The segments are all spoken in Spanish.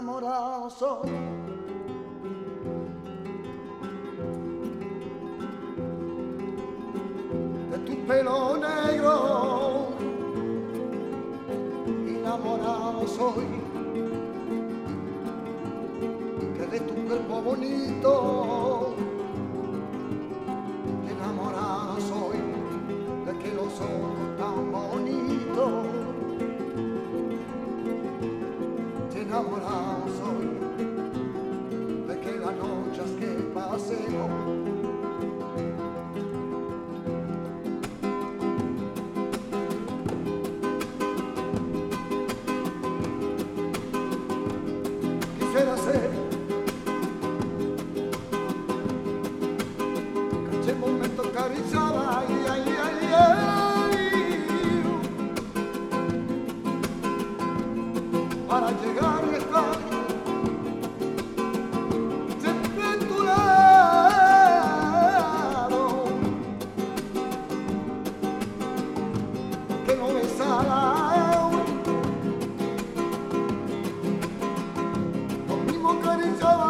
enamorado soy de tu pelo negro, enamorado soy que de tu cuerpo bonito, enamorado soy de que los ojos tan bonitos, enamorado soy de que las noches que pasemos quisiera ser que ese momento acariciaba para llegar y estar siempre a tu lado, que no me sala lo mismo acariciaba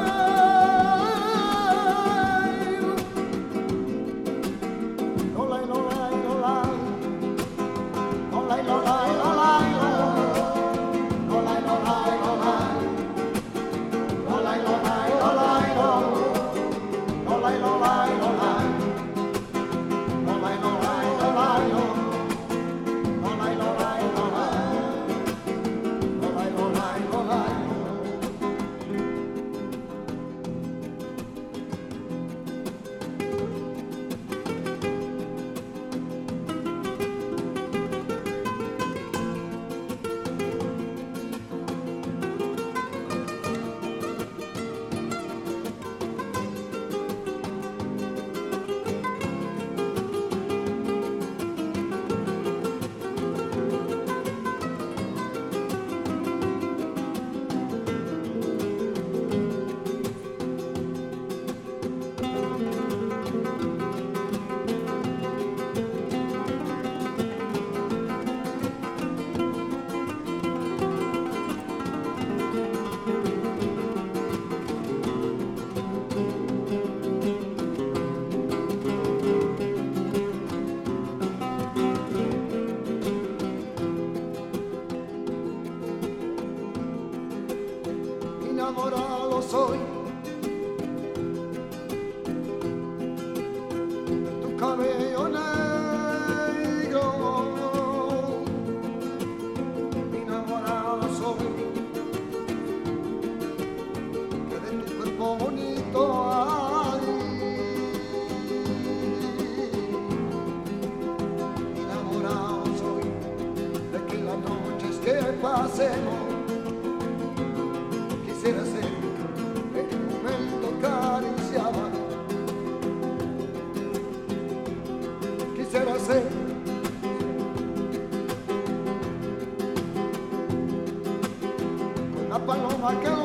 enamorado soy de tu cabello negro, enamorado soy que de tu cuerpo bonito, ay, enamorado soy de que las noches que pasemos quisiera ser en un momento acariciaba, quisiera ser una paloma que